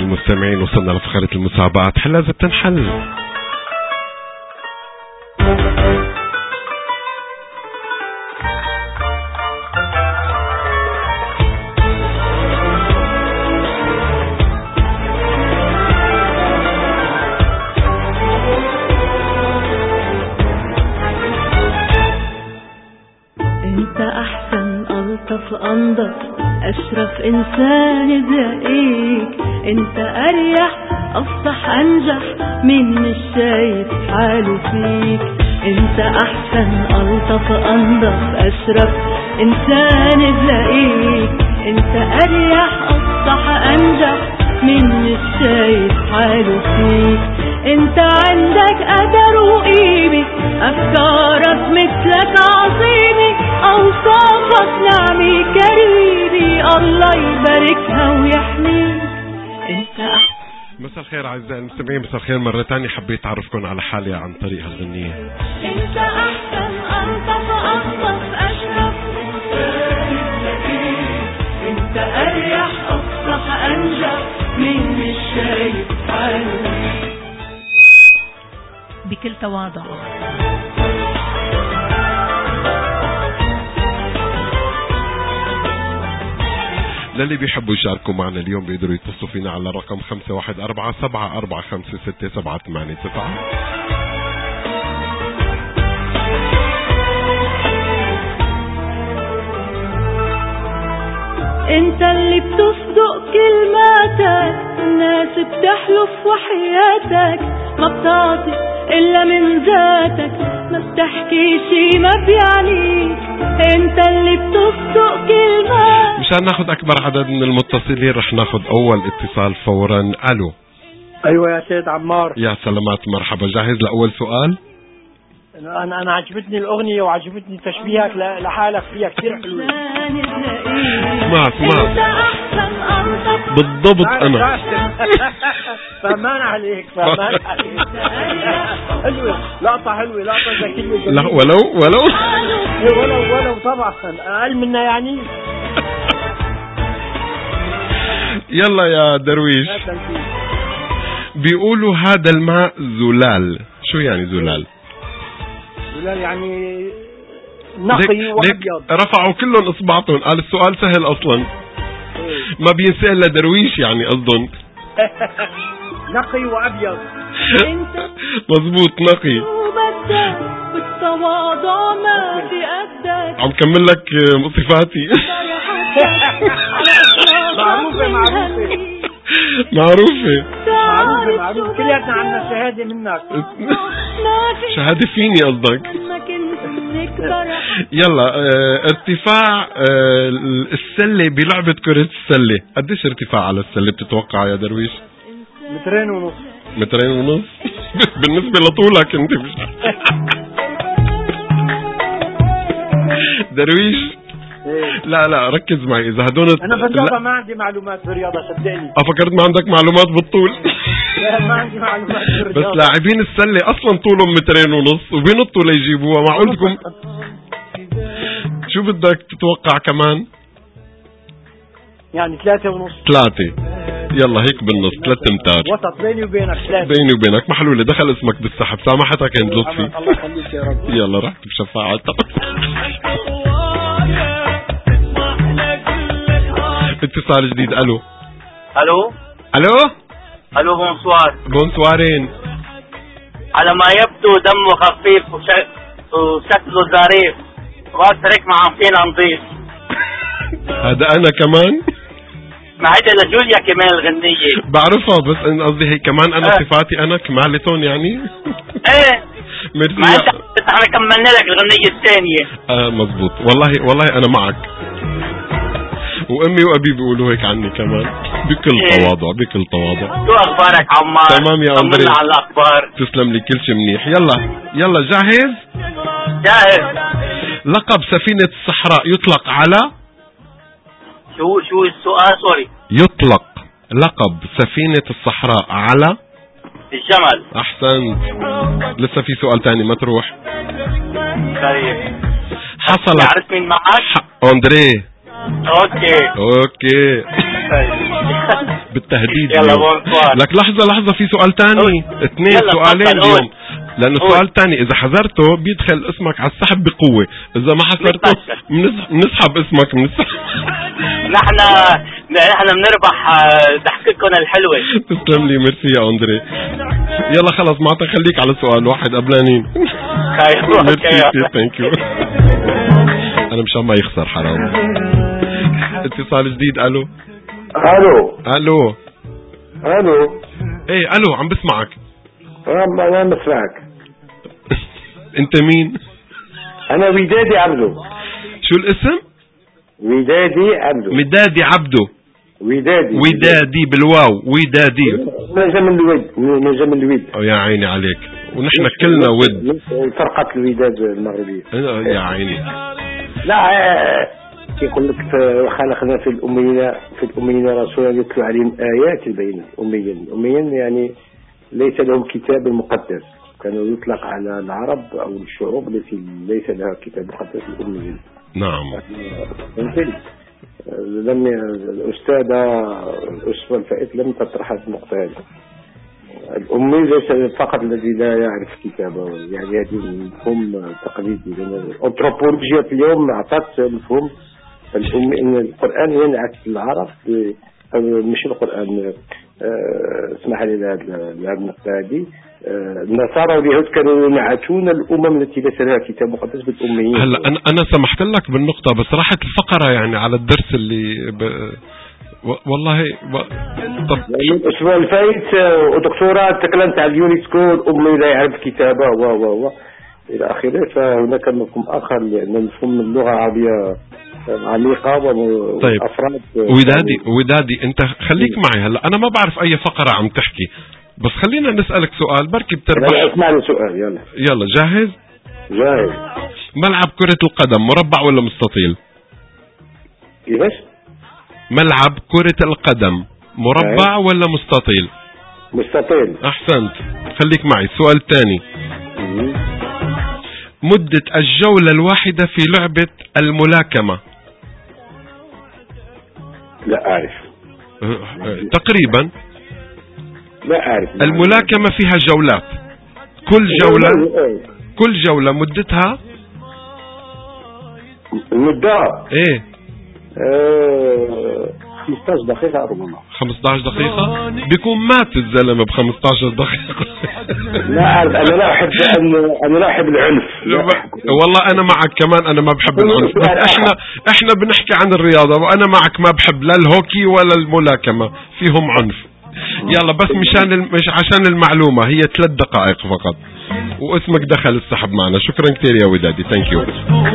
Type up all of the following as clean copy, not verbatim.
المستمعين وصلنا لفقرة المسابقات. حلا إذا بتنحل. انت احسن الطف انضف اشرف انسان زقيك، انت اريح افصح انجح من مش شايف حاله فيك. انت احسن الطف انضف اشرف انسان زقيك، انت اريح افصح انجح من مش شايف حاله فيك. انت عندك قدر وقيمة، افكارك مثلك عظيمة، اوصافك نعمة كريمة، الله يباركها ويحميك. انت مساء الخير اعزائي المستمعين، مساء الخير مرة تانية. حبيت اعرفكم على حالي عن طريق هالغنية. انت احسن الطف انضف اشرف انت اريح افصح انجح من مش شايف حاله بكل تواضع. للي بيحبوا يشاركوا معنا اليوم بيقدروا يتصلوا فينا على رقم 514-745-6789. انت اللي بتصدق كلماتك، الناس بتحلف وحياتك، ما بتعطي الا من ذاتك، ما بتحكي شي ما بيعنيك. انت اللي بتصدق كلماتك. مشان ناخد اكبر عدد من المتصلين رح ناخد اول اتصال فورا. الو. ايوه يا سيد عمار. يا سلامات، مرحبا. جاهز لاول سؤال؟ انا عجبتني الاغنيه وعجبتني تشبيهك لحالك فيها كثير حلوه. اسمع بالضبط انا فهمان عليك حلوه، لقطه حلوه، لقطه ذكيه. لا ولو طبعا اقل منا يعني. يلا يا درويش. بيقولوا هذا الماء زلال. شو يعني زلال؟ زلال يعني نقي وابيض. رفعوا كلهم اصبعتهم، قال السؤال سهل اصلا، ما بينسال لدرويش يعني قصدهم. نقي وابيض. مزبوط، نقي. بالتواضع ما في قدك. عم كمل لك صفاتي. معروفة كلياتنا عنا شهادة منك. شهادة فيني قصدك؟ يلا ارتفاع السلة بلعبة كرة السلة، قديش ارتفاع على السلة بتتوقع يا درويش؟ 2.5 متر. بالنسبة لطولك انت مش درويش. لا ركز معي. اذا هدول انا بالرياضه ما عندي معلومات بالرياضه، صدقني. فكرت ما عندك معلومات بالطول. لا ما عندي معلومات بالرياضه. بس لاعبين السله اصلا طولهم 2.5 وبينطوا ليجيبوها. معقولكم؟ شو بدك تتوقع كمان؟ يعني 3.5. 3. يلا هيك بالنص، 3 امتار وسط بيني وبينك. 3 بيني وبينك. محلولة. دخل اسمك بالسحب. سامحتك عند لطفي. الله يخليك يا رب. يلا رحت بشفاعتك. اتصال جديد. الو. بونسوارين. على ما يبدو دمه خفيف وشكله ظريف، واترك مع فينا نضيف. هذا انا كمان. ما هيدا لجوليا كمان الغنية بعرفها، بس ان قصدي هي كمان انا صفاتي انا كمالتون يعني. ايه ما انت احنا كملنا لك الغنية الثانية. مزبوط. والله انا معك، وامي وابي بيقولوا هيك عني كمان، بكل تواضع. شو اخبارك عمار؟ تمام يا أندري. طمنا على الاخبار. تسلم لي، كل شيء منيح. يلا جاهز. لقب سفينة الصحراء يطلق على شو السؤال؟ سوري. يطلق لقب سفينة الصحراء على الجمل. احسنت. لسه في سؤال تاني ما تروح. طيب حصلت. عرفت مين معك؟ أندري. اوكي. بالتهديد يلا اليوم. بونسوار. لك لحظة في سؤال تاني، 2 سؤالين اليوم، لأنه السؤال الثاني إذا حذرته بيدخل اسمك على السحب بقوة، إذا ما حذرته بنسحب اسمك من السحب. نحن بنربح ضحكتكم الحلوة. تسلم لي، ميرسي يا أندري. يلا خلص معناتها خليك على سؤال واحد قبلانين. ميرسي، ثانك يو. أنا مشان ما يخسر حرام. اتصال جديد. ألو ايه ألو، عم بسمعك. أنا بسمعك. أنت مين؟ أنا ودادي عبدو. شو الاسم؟ ودادي عبدو. مدادي عبدو. ودادي بالواو. ودادي نجم الود. يا عيني عليك، ونحن كلنا ود. فرقة الوداد المغربية. يا عيني. لا يقول لك وخلقنا في الأميين رسولا يتلو عليهم آيات البينات. أميين يعني ليس لهم كتاب مقدس، كانوا يطلق على العرب أو الشعوب التي ليس لها كتاب مقدس، الأميين. نعم. الأستاذة الأسبوع الفائت لم تطرح هذه النقطة هذه. الأمي ليس فقط الذي لا يعرف كتابه، يعني هذه مفهوم تقليدي. الأنثروبولوجيا اليوم أعطت مفهوم الأمي إن القرآن ينعكس العرب، مش القرآن. اسمح لي لهذه النقطة هذه. النصارى واليهود كانوا ينعتون الأمم التي ليس لها كتاب مقدس بالأميين. هلا أنا سمحت لك بالنقطة، بس راحت الفقرة يعني على الدرس اللي والله طب الأسبوع الفايت ودكتورة تكلمت على اليونسكو، الأمي لا يعرف كتابه و إلى آخره. فهناك مفهوم آخر، لأن مفهوم اللغة العربية عميقة وأفراد. طيب ودادي أنت خليك معي. هلا أنا ما بعرف أي فقرة عم تحكي، بس خلينا نسألك سؤال بركي بتربح. اسمع لي سؤال. يلا جاهز؟ ملعب كرة القدم مربع ولا مستطيل؟ كيفاش؟ ملعب كرة القدم مربع ولا مستطيل؟ مستطيل. أحسنت، خليك معي. السؤال الثاني، مدة الجولة الواحدة في لعبة الملاكمة؟ لا أعرف. تقريبا. لا أعرف. الملاكمة فيها جولات، كل جولة مدتها المدة ايه 15 دقيقة ربما. 15 دقيقة بيكون مات الزلمة ب15 دقيقة. لا أعرف. أنا لا أحب العنف. والله أنا معك كمان، أنا ما بحب العنف، بس احنا بنحكي عن الرياضة، وأنا معك ما بحب لا الهوكي ولا الملاكمة، فيهم عنف. يلا بس مش عشان المعلومة، هي 3 دقائق فقط، واسمك دخل السحب معنا. شكرا كثير يا ودادي، ثانك يو.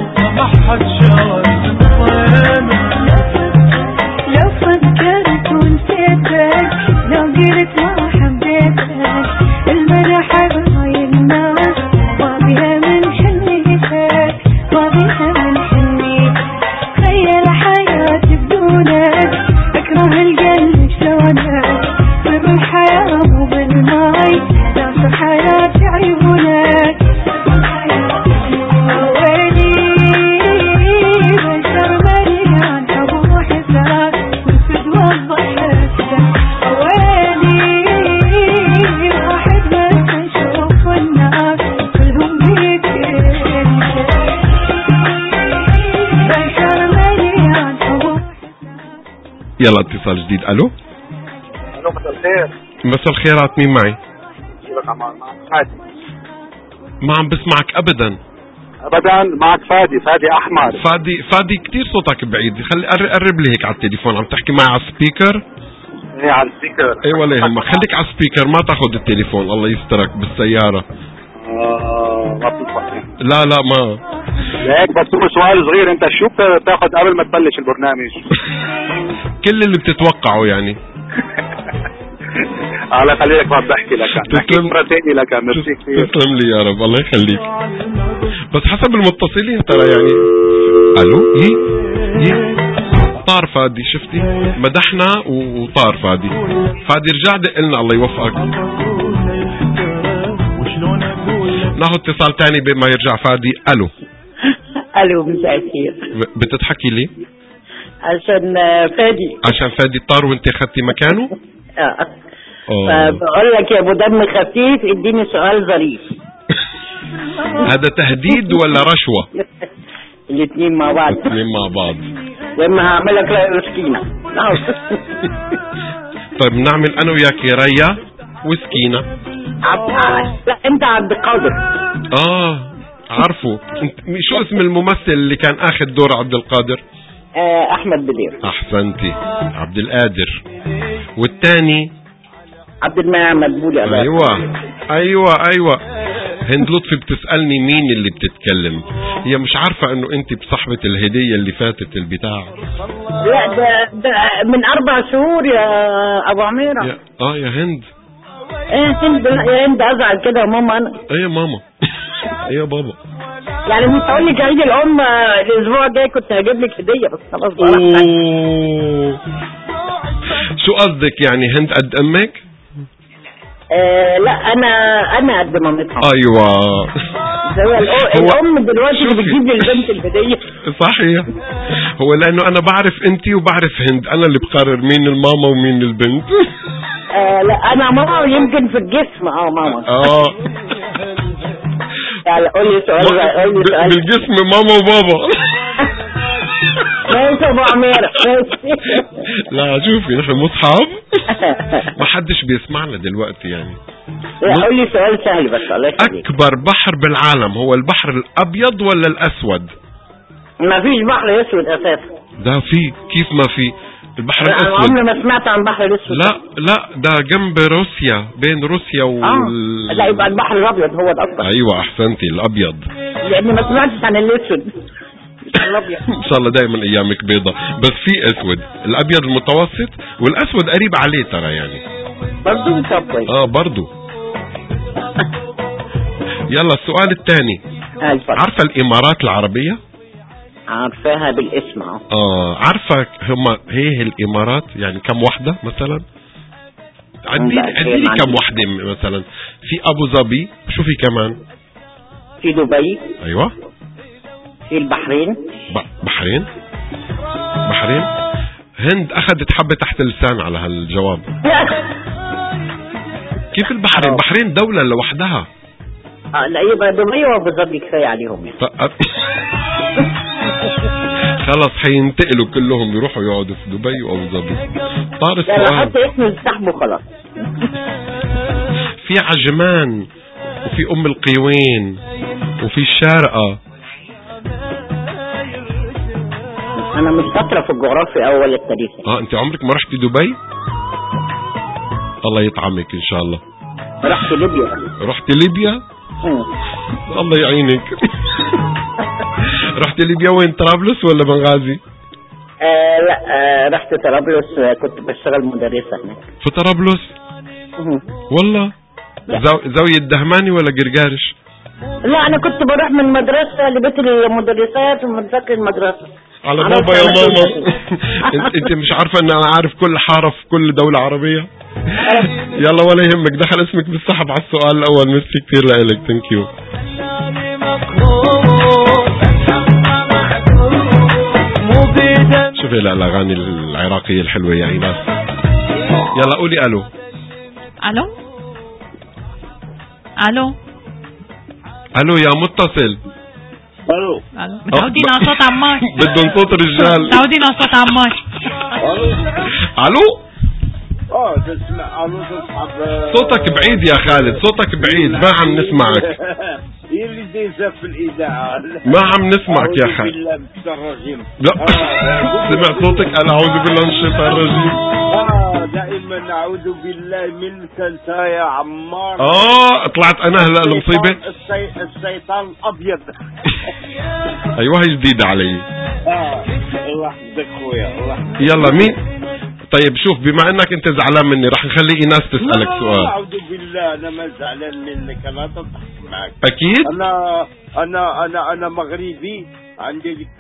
لو فكرت ونسيتك، لو قلت ما حبيتك، المرحة بهاي الناس واضيها من حنيتك، تخيل حياتي بدونك، اكره القلب شلونك، سر الحياة مو بالماي، داس حياتي عيونك. يلا اتصال جديد. الو مساء الخير. مساء الخيرات، مين معي؟ فادي. ما عم بسمعك ابدا. معك فادي احمد. فادي كتير صوتك بعيد، خلي قرب لي هيك على التليفون. عم تحكي معي على السبيكر؟ ايه على السبيكر. ايه ولا يهمك، خليك على السبيكر، ما تاخذ التليفون الله يسترك بالسيارة. ما بتطلع. لا ما ليك بس هو سؤال صغير، انت شو بتاخذ قبل ما تبلش البرنامج؟ كل اللي بتتوقعه يعني. على خليك ما بحكي لك، تسلم لك. ميرسي كثير. تسلم لي يا رب، الله يخليك. بس حسب المتصلين ترى يعني. الو طار فادي، شفتي مدحنا وطار فادي رجع دق لنا، الله يوفقك. ناخذ اتصال تاني بما يرجع فادي. الو مساء الخير. بتضحكي لي؟ عشان فادي طار وانت اخذتي مكانه. فبقول لك يا ابو دم خفيف اديني سؤال ظريف. هذا تهديد ولا رشوة؟ الاثنين مع بعض. الاثنين مع بعض. لما هعملك لا سكينة. طيب نعمل انا وياك ريا وسكينة. لا انت عبد القادر. عارفه. شو اسم الممثل اللي كان اخذ دور عبد القادر؟ احمد بدير. احسنتي. عبد القادر. والثاني عبد المنعم مدبولي. ايوه هند لطفي بتسألني مين اللي بتتكلم. هي مش عارفة انه انت بصحبة الهدية اللي فاتت البتاع. لا ده من 4 شهور يا ابو عميرة. يا هند. هند. يا هند ازعل كده يا ماما. انا يا ماما. يا بابا. يعني مش هقول لك عيد الام الاسبوع الجاي كنت هجيب لك هدية بس خلاص بقى. شو قصدك يعني هند قد امك؟ لا انا قد مامتها. ايوه. الام دلوقتي اللي بتجيب للبنت الهديه. صحيح. هو لانه انا بعرف انتي وبعرف هند، انا اللي بقرر مين الماما ومين البنت. لا انا ماما ويمكن في الجسم ماما. يعني قول لي سؤال. بالجسم ماما وبابا. ماشي يا ابو عمير. لا شوفي نحن مصحاب. ما حدش بيسمعنا دلوقتي يعني. لا قول لي سؤال سهل بس الله يخليك. اكبر بحر بالعالم هو البحر الابيض ولا الاسود؟ ما فيش بحر اسود اساسا. ده في. كيف ما في؟ البحر الاسود. انا عمري ما سمعت عن البحر الاسود. لا ده جنب روسيا، بين روسيا لا يبقى البحر الابيض هو الاكبر. ايوه احسنتي الابيض. لاني ما سمعتش عن الاسود. ان شاء الله دايما ايامك بيضة. بس في اسود، الابيض المتوسط والاسود قريب عليه ترى يعني. برضو كويس. برضو. يلا السؤال الثاني. عارفة الامارات العربية؟ عارفاها بالاسم. عارفة هي الامارات يعني كم وحدة مثلا؟ عديني كم وحدة مثلا. في ابو ظبي، شو في كمان؟ في دبي. ايوه. في البحرين. بحرين. هند اخذت حبة تحت اللسان على هالجواب. كيف البحرين؟ البحرين دولة لوحدها. لا يبقى دبي وابو ظبي كفاية عليهم يعني. خلص حينتقلوا كلهم يروحوا يقعدوا في دبي وابو ظبي. طار السؤال. لا حتى اسمه يستحبوا خلاص. في عجمان وفي ام القيوين وفي الشارقة. انا مش شاطرة في الجغرافيا ولا التاريخ. انت عمرك ما رحتي دبي؟ الله يطعمك ان شاء الله. رحت ليبيا. رحت ليبيا؟ الله يعينك. رحت ليبيا وين؟ طرابلس ولا بنغازي؟ لا رحت طرابلس، كنت بشتغل مدرسة هناك. في طرابلس؟ والله. زاوية الدهماني ولا قرقارش؟ لا انا كنت بروح من المدرسة لبيت المدرسات ومن المدرسة. على بابا يا ماما. انت مش عارفة ان انا عارف كل حارة في كل دولة عربية. يلا ولا يهمك، دخل اسمك بالسحب على السؤال الاول. ميرسي كتير لك. ثانك يو. شوفي الاغاني العراقية الحلوة يا ايناس. يلا قولي الو. الو يا متصل. الو متعودين على صوت عمار. بدهم صوت رجال. متعودين على صوت عمار. الو. تسمع الو تصحب. صوتك بعيد يا خالد، صوتك بعيد، ما عم نسمعك. هي اللي دايزه في الاذاعه. ما عم نسمعك يا خالد. بالله من الرجيم. لا. سمع صوتك. انا اعوذ بالله من الشيطان الرجيم. دائما اعوذ بالله منك انت يا عمار. طلعت انا هلا المصيبه. الشيطان الابيض. ايوه هي جديده علي. الله يحفظك خويا. يلا مين؟ طيب شوف، بما انك انت زعلان مني رح نخلي ايناس تسألك سؤال. اعوذ بالله انا ما زعلان منك، انا تضحك معك. اكيد. انا مغربي، عندي لك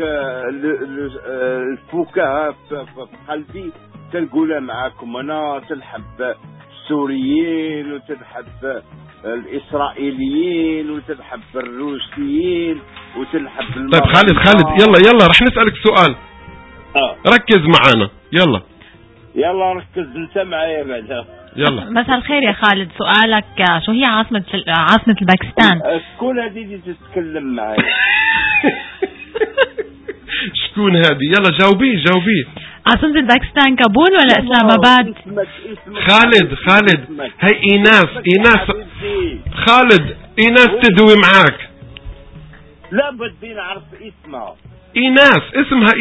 الفكاهه في قلبي تنقولها معاكم. انا تنحب السوريين وتنحب الاسرائيليين وتنحب الروسيين وتنحب طيب خالد يلا رح نسألك سؤال. ركز معانا يلا. يلا ركز انت معايا بعدا. يلا. مساء الخير يا خالد، سؤالك شو هي عاصمة الباكستان؟ شكون هذه اللي تتكلم معايا؟ شكون هذه؟ يلا جاوبيه. عاصمة الباكستان كابول ولا اسلام اباد؟ خالد هي ايناس خالد ايناس تدوي معاك. لا بدي نعرف اسمها. اسمها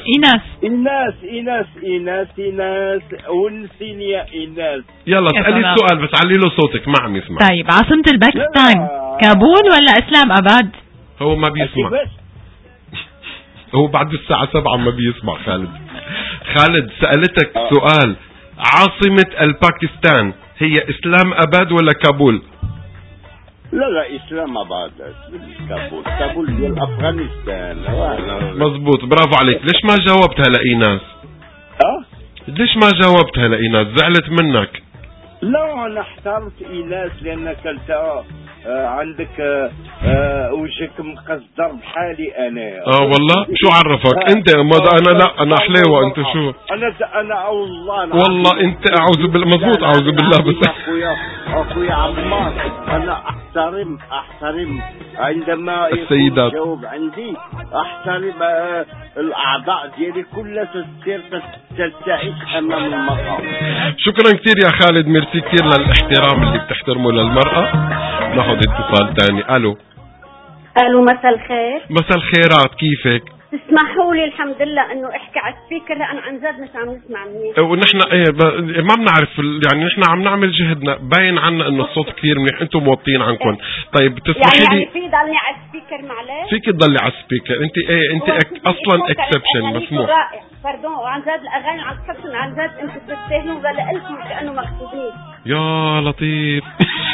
ايناس ونسيني يا ايناس. يلا اسألي السؤال بس علي له صوتك ما عم يسمع. طيب عاصمة الباكستان كابول ولا اسلام اباد؟ هو ما بيسمع. هو بعد الساعة 7 ما بيسمع. خالد سألتك سؤال، عاصمة الباكستان هي اسلام اباد ولا كابول؟ لا اسلام اباد. كابول ديال افغانستان. مزبوط، برافو عليك. ليش ما جاوبتها لإيناس؟ ليش ما جاوبتها لإيناس؟ زعلت منك. لا انا احترمت ايناس لانك انت عندك وجهك مقصدر بحالي انا. والله شو عرفك انت؟ انا لا انا حليوه. انت شو؟ انا والله انت اعوذ بالله. مزبوط اعوذ بالله. بس اخويا عمار انا احترم عندما السيدات يجاوب عندي احترم الاعضاء ديالي كلها تصير تلتعش امام المقام. شكرا كثير يا خالد، ميرسي كثير للاحترام اللي بتحترمه للمرأة. ناخذ اتصال ثاني. الو مساء الخير. مساء الخيرات، كيفك؟ تسمحوا لي الحمد لله انه احكي على السبيكر لان عن جد مش عم نسمع منيح. ونحن ما بنعرف يعني نحن عم نعمل جهدنا، باين عنا انه الصوت كثير منيح، انتم موطين عنكم. طيب تسمحي لي يعني في ضلني على السبيكر معلش؟ فيك تضلي على السبيكر. انت اصلا اكسبشن مسموح. رائع باردون. وعن جد الاغاني عم تحسن عن جد انتم بتستاهلوا ولا لكم كانه مقصودين. يا لطيف.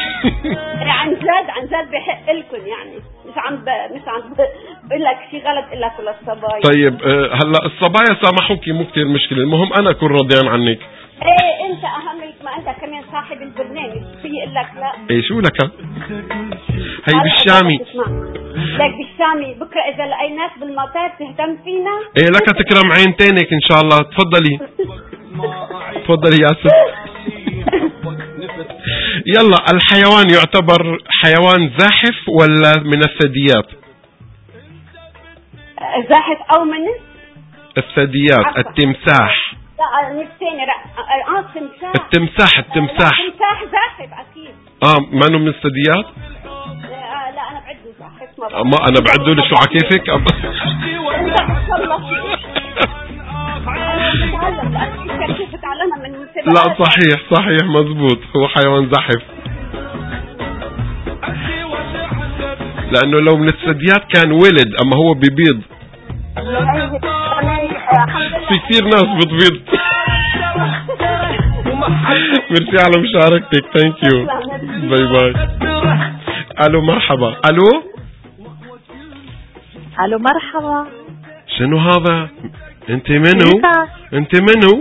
عن جد بحق لكم يعني مش عم بقول لك شيء غلط الا كل الصبايا. طيب هلا الصبايا سامحوكي مو كثير مشكله، المهم انا اكون رضيان عنك. انت اهم ما انت كمان صاحب البرنامج في اقول لك لا. شو لك؟ هي بالشامي. لك بالشامي بكره اذا لقيناك بالمطار تهتم فينا. لك تكرم عينتينك ان شاء الله. تفضلي يا ست. يلا، الحيوان يعتبر حيوان زاحف ولا من الثدييات؟ زاحف او من الثدييات. التمساح. لا نفسيني التمساح زاحف اكيد. ما من الثدييات؟ لا انا بعده زاحف. ما انا بعده لشو عكيفك؟ لا صحيح مزبوط، هو حيوان زاحف لانه لو من الثدييات كان ولد، اما هو بيبيض. في كثير ناس بتبيض. ميرسي على مشاركتك. ثانك يو. باي. الو مرحبا. الو مرحبا. شنو هذا؟ انت منو؟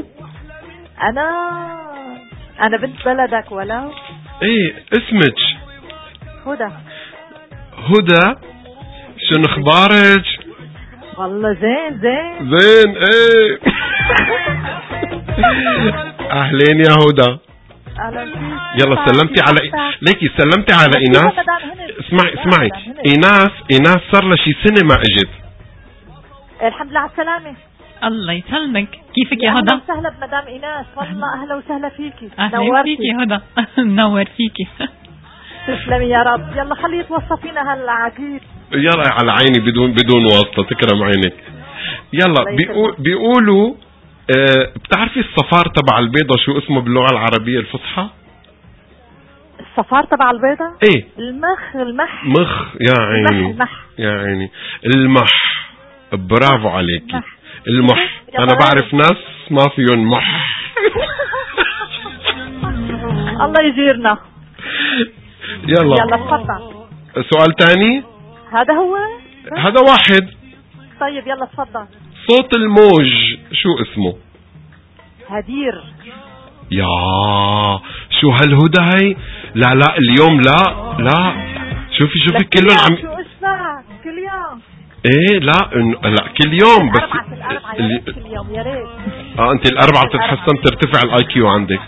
انا بنت بلدك ولا؟ اسمك؟ هدى. شنو اخبارك؟ والله زين. اهلين يا هدى. يلا سلمتي على ايناس. اسمعي ايناس صار لها شي سنة ما اجت. الحمد لله على السلامة. الله يسلمك. كيفك يا هدى؟ اهلا وسهلا بمدام ايناس. والله اهلا وسهلا فيكي. اهلا فيكي هدى. منور فيكي. تسلمي يا رب. يلا خليه يتوصى فينا هالعقيد. يلا على عيني بدون واسطة، تكرم عينك. يلا بيقولوا بتعرفي الصفار تبع البيضة شو اسمه باللغة العربية الفصحى؟ الصفار تبع البيضة؟ المح. يا عيني المح. برافو عليكي. المح. انا بعرف ناس ما فيهم مح. الله يجيرنا. يلا تفضل. سؤال تاني. هذا واحد. طيب يلا تفضل. صوت الموج شو اسمه؟ هدير. يا شو هالهدى هي؟ لا اليوم لا شوفي كلهم عم. شو اسمع كل يوم؟ لا كل يوم بس كل يوم يا ريت. انت الاربعة بتتحسن ترتفع الاي كيو عندك.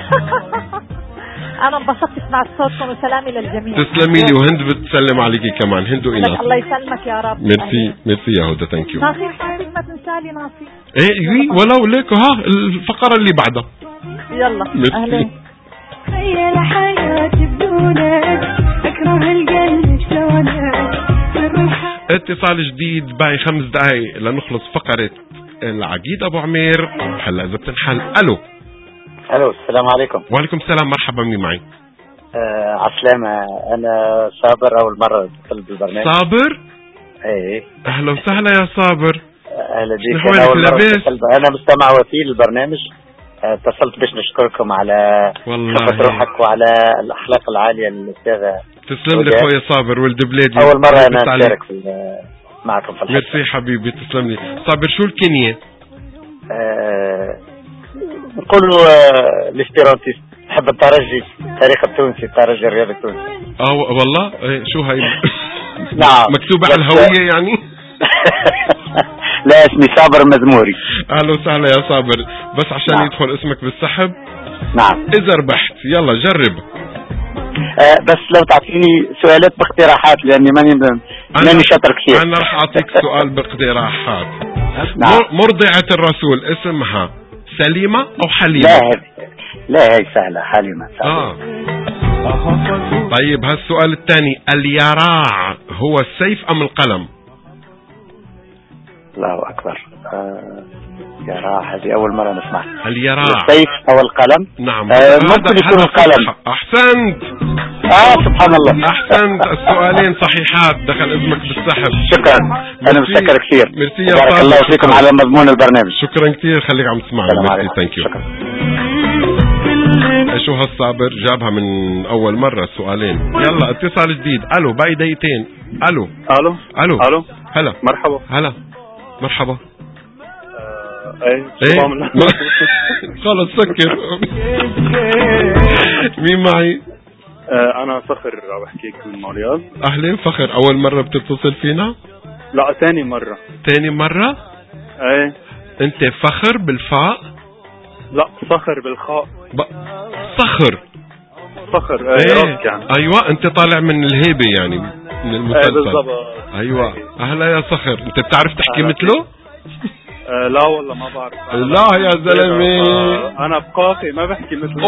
انا انبسطت مع صوتكم وسلامي للجميع. تسلمي لي، وهند بتسلم عليكي كمان، هند وإيناس. الله يسلمك يا رب. ميرسي ميرسي يا هدى، ثانك يو. ناصر حبيبي ما تنسالي ناصر. ايه ولو ليك ها الفقرة اللي بعدها. يلا اهلا. تخيل حياتي بدونك، اكره القلب شلونك. اتصال جديد باقي 5 دقايق لنخلص فقرة العقيد ابو عمير. هلا اذا بتنحل. الو السلام عليكم. وعليكم السلام، مرحبا، مين معي؟ عسلامة، انا صابر، اول مرة اتصل بالبرنامج. صابر؟ ايه اهلا وسهلا يا صابر. اهلا بيك. انا اول مرة اتصل، انا مستمع وفي البرنامج. اتصلت باش نشكركم على خفة روحك وعلى الاخلاق العالية الاستاذة. تسلم لي خويا صابر ولد بلادي. اول مرة انا اشارك معكم في الحلقة. ميرسي حبيبي، تسلم لي. صابر شو الكنية؟ نقولوا الاسبيرانتيست، نحب الترجي، التاريخ التونسي، الترجي الرياضي التونسي. والله شو هاي؟ نعم مكتوبة على الهوية يعني. لا، اسمي صابر مزموري. اهلا وسهلا يا صابر، بس عشان نعم. يدخل اسمك بالسحب. نعم. اذا ربحت يلا جرب. بس لو تعطيني سؤالات باقتراحات، لاني ماني شاطر كثير. انا راح اعطيك سؤال باقتراحات. نعم. مرضعة الرسول اسمها سليمة او حليمة؟ لا هي سهلة، حليمة. طيب هالسؤال الثاني، اليراع هو السيف ام القلم؟ الله اكبر. يراع هذه اول مرة نسمعها. اليراع السيف او القلم؟ نعم. ممكن يكون القلم. احسنت. سبحان الله. احسنت، السؤالين صحيحات، دخل اسمك بالسحب. شكرا، انا متشكر كثير. ميرسي يا بارك الله فيكم على مضمون البرنامج. شكرا كثير، خليك عم تسمعنا. ميرسي، ثانك يو. شو هالصابر جابها من اول مرة السؤالين. يلا اتصال جديد. الو باقي دقيقتين. الو هلا مرحبا. هلا مرحبا. ايه خلص سكر. مين معي؟ انا فخر بحكيك من موريال. اهلين فخر، اول مرة بتتصل فينا؟ لا، ثاني مرة. ثاني مرة؟ ايه. انت فخر بالفاء؟ لا، صخر بالخاء. صخر ايه. يعني. ايوه، انت طالع من الهيبة يعني، من المسلسل. بالضبط. ايوه اهلا يا صخر، انت بتعرف تحكي مثله؟ لا والله ما بعرف. لا يا زلمه، انا بقاقي ما بحكي مثله.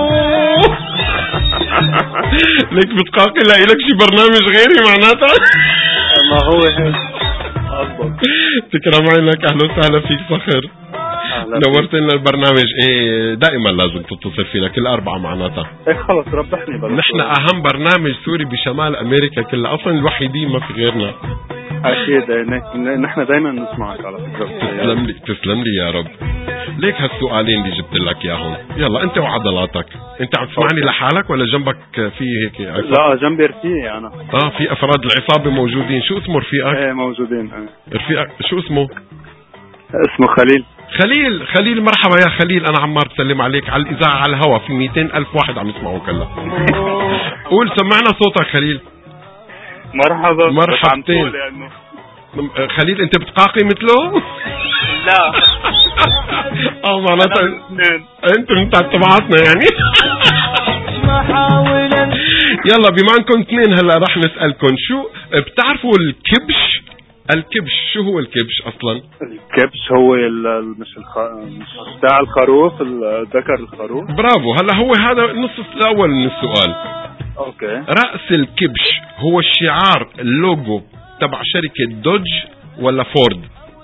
ليك بتقاقي لاقي لك شي برنامج غيري معناتها. ما هو هيك اضبط. تكرم عينك، اهلا وسهلا فيك صخر، نورت لنا البرنامج. ايه دائما لازم تتصل فينا كل 4 معناتها. ايه خلص ربحني. نحن اهم برنامج سوري بشمال امريكا كلها، اصلا الوحيدين ما في غيرنا. اكيد، نحن دايما نسمعك على فكرة. تسلم لي يا رب. ليك هالسؤالين اللي جبت لك اياهم. يلا انت وعضلاتك. انت عم تسمعني لحالك ولا جنبك في هيك عصابة؟ لا، جنبي رفيقي انا. في افراد العصابة موجودين. شو اسمه رفيقك؟ ايه موجودين. رفيقك شو اسمه؟ اسمه خليل مرحبا يا خليل، انا عمار بسلم عليك على الاذاعة على الهوا، في 200,000 واحد عم يسمعوك هلا. قول سمعنا صوتك خليل. مرحبا. مرحبتين. خليل انت بتقاقي مثله؟ لا. معناتها انت من تبعاتنا يعني. يلا بما انكم 2 هلا راح نسألكم، شو بتعرفوا الكبش شو هو الكبش اصلا؟ الكبش هو مش بتاع الخروف، ذكر الخروف. برافو. هلا هو هذا النص الاول من السؤال. اوكي. رأس الكبش هو الشعار اللوجو تبع شركة دوج ولا فورد؟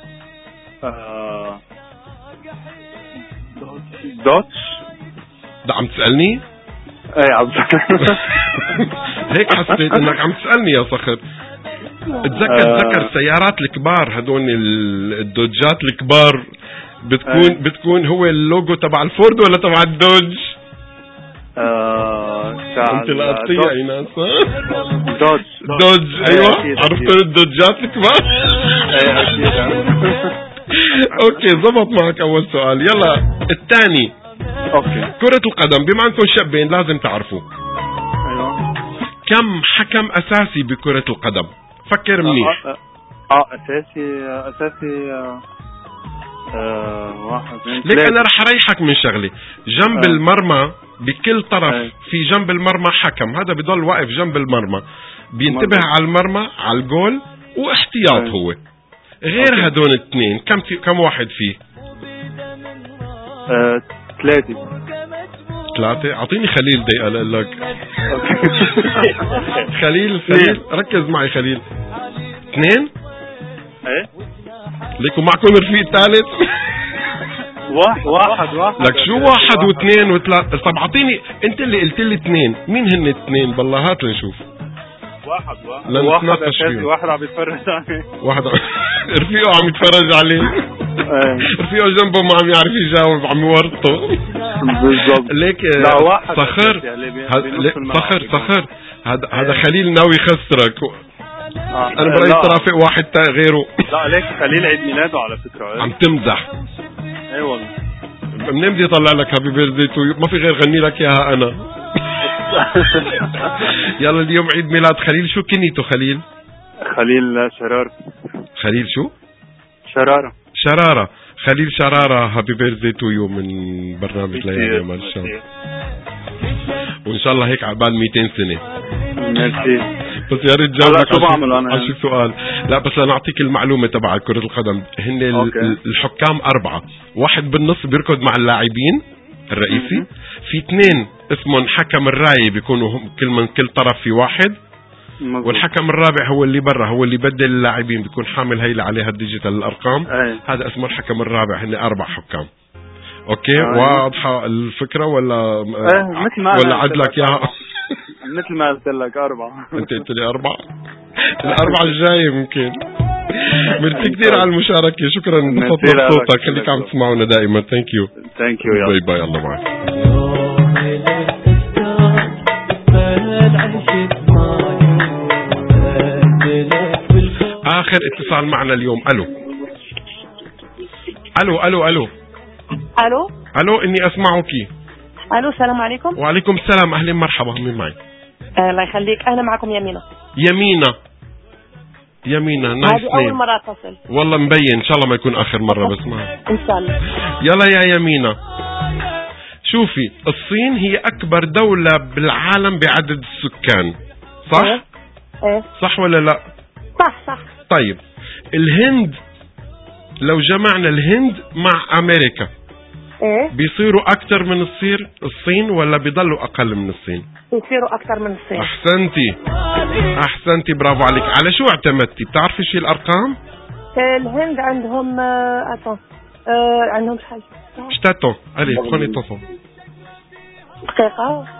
دوج. ده عم تسألني؟ ايه عم تسألني. هيك حسيت انك عم تسألني يا صخر. اتذكر السيارات الكبار هدول الدوجات الكبار بتكون هو اللوجو تبع الفورد ولا تبع الدوج؟ انت لقطتيها ايناس. دوج. ايوه عرفت الدوجات الكبار. اوكي زبط معك اول سؤال. يلا الثاني. اوكي. كرة القدم، بما انكم شابين لازم تعرفوا. ايوه. كم حكم اساسي بكرة القدم؟ فكر منيح. اساسي 1 2 ليك انا رح اريحك من شغله. جنب المرمى بكل طرف في جنب المرمى حكم، هذا بضل واقف جنب المرمى بينتبه على المرمى على الجول واحتياط هو. غير هدول الاثنين كم واحد فيه؟ 3. اعطيني خليل دقيقة اقول لك. خليل ركز معي خليل. 2 ايه ليكوا معكم رفيق ثالث. واحد لك شو 1 و2 و3؟ طب اعطيني انت اللي قلت لي 2، مين هن 2 بالله؟ هات لنشوف. واحد عم يتفرج عليه. رفيقه عم يتفرج عليه. رفيقه جنبه ما عم يعرف يجاوب، عم يورطه بالضبط. ليك صخر هذا خليل ناوي يخسرك. انا برأيي ترافق واحد غيره. لا ليك خليل عيد ميلاده على فكرة. عم تمزح. اي والله. منين بدي اطلع لك هابي بيرثدي تو يو؟ ما في غير غني لك اياها انا. يلا اليوم عيد ميلاد خليل. شو كنيته خليل؟ خليل شرارة. خليل شو؟ شرارة. خليل شرارة، هابي بيرثدي تو يو من برنامج ليالي جمال الشام. وان شاء الله هيك عقبال 200 سنة. ميرسي. بس يا ريت جاوبك على شي سؤال. لا بس لنعطيك المعلومة تبع كرة القدم. هن الحكام 4، واحد بالنص بيركض مع اللاعبين الرئيسي، في 2 اسمهم حكم الراية بيكونوا هم من كل طرف في واحد، والحكم الرابع هو اللي برا، هو اللي بدل اللاعبين، بيكون حامل هي اللي عليها الديجيتال الارقام. هذا اسمه الحكم الرابع. هن 4 حكام. اوكي واضحة الفكرة ولا ولا عدلك اياها؟ مثل ما قلت لك 4. انت قلت لي 4. الأربعة الجاية ممكن. ميرسي كثير على المشاركة. شكرا، انبسطنا بصوتك. خليك عم تسمعونا دائما. ثانك يو. باي باي. الله معك. آخر اتصال معنا اليوم. ألو إني أسمعك. ألو السلام عليكم. وعليكم السلام. أهلا مرحبا. مين معي؟ الله يخليك. أهلا معكم يمينة. نايس هذه أول مرة أتصل. والله مبين. إن شاء الله ما يكون آخر مرة بسمعها. إن شاء الله. يلا يا يمينة، شوفي الصين هي أكبر دولة بالعالم بعدد السكان، صح؟ إيه. صح ولا لا؟ صح. طيب الهند، لو جمعنا الهند مع أمريكا بيصيروا أكتر من الصين ولا بيضلوا أقل من الصين؟ بيصيروا أكتر من الصين. أحسنتي برافو عليك. على شو اعتمدتي؟ بتعرفي شي الأرقام؟ الهند عندهم عندهم شحال؟ شتاتو. ألي بخوني توصل دقيقة.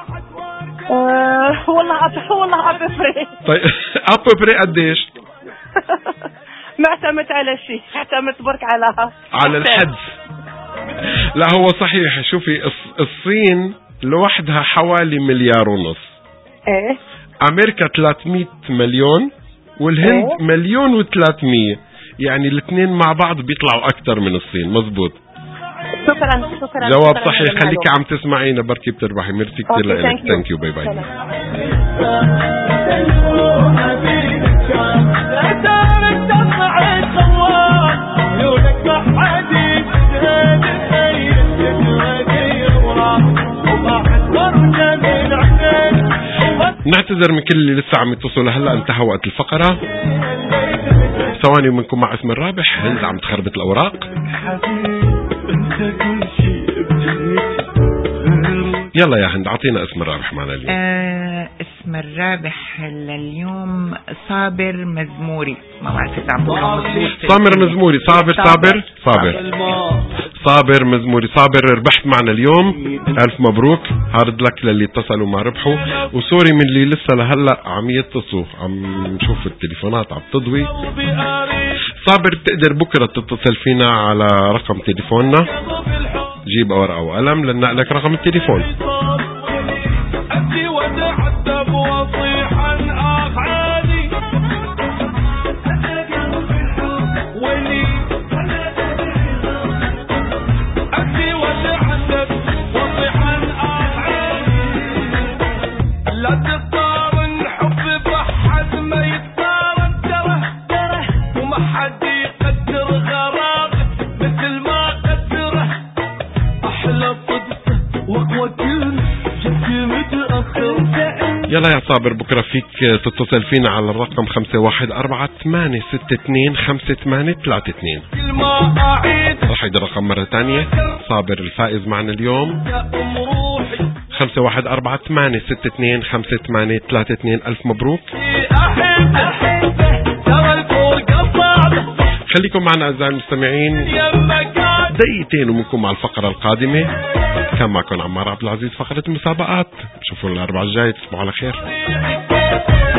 والله أبفري. طيب أبفري قديش؟ ما اعتمدت على شيء، اعتمدت برك على الحدس. لا هو صحيح. شوفي الصين لوحدها حوالي 1.5 مليار. ايه. امريكا 300 مليون والهند 1,300,000. يعني الاثنين مع بعض بيطلعوا اكثر من الصين. مزبوط. شكرا. جواب صحيح. خليكي عم تسمعينا بركي بتربحي. ميرسي كثير لك. ثانك يو. باي باي. نعتذر من كل اللي لسه عم يتصلوا. هلا انتهى وقت الفقرة. ثواني منكم مع اسم الرابح. هند عم تخربط الأوراق. يلا يا هند اعطينا اسم الرابح معنا اليوم. اسم الرابح لليوم صابر مزموري. ما بعرف اذا عم بقوله مزمور. صابر مزموري. صابر مزموري. صابر ربحت معنا اليوم. ألف مبروك. هارد لك للي اتصلوا ما ربحوا، وسوري من اللي لسه لهلا عم يتصلوا. عم نشوف التليفونات عم تضوي. صابر بتقدر بكرة تتصل فينا على رقم تليفوننا. جيب ورقة وقلم لنقلك رقم التليفون. يلا يا صابر بكرة فيك تتصل فينا على الرقم 514-862-5832. رح يدي الرقم مرة تانية. صابر الفائز معنا اليوم 514-862-5832. ألف مبروك. خليكم معنا أعزائي المستمعين دقيقتين ومنكم مع الفقرة القادمة. كان معكم عمار عبد العزيز فقرة المسابقات. شوفوا الأربعة الجاي. تصبحوا على خير.